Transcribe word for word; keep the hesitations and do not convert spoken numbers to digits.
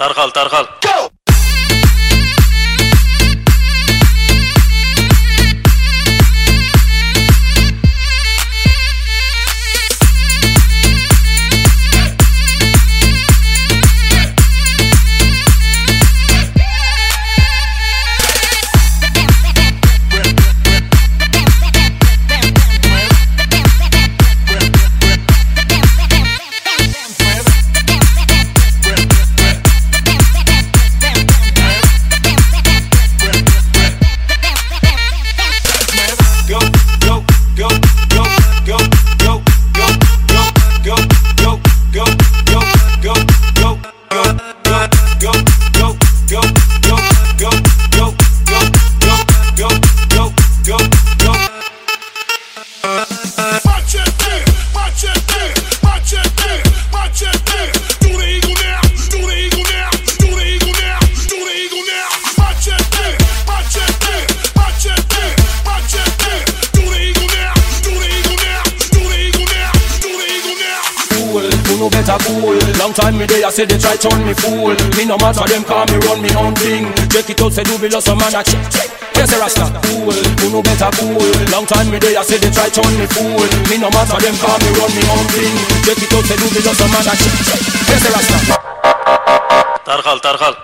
Tarqal, tarqal. Go! Better cool. Long time me there, I say they try turn me fool. Me no matter them, call me run me own thing. Check it out, say do below some man a check check. Yes, a Rasta cool. Who no better cool. Long time me there, I say they try turn me fool. Me no matter them, call me run me own thing. Check it out, say do below some man a check check. Yes, a Rasta. Tarqal, tarqal.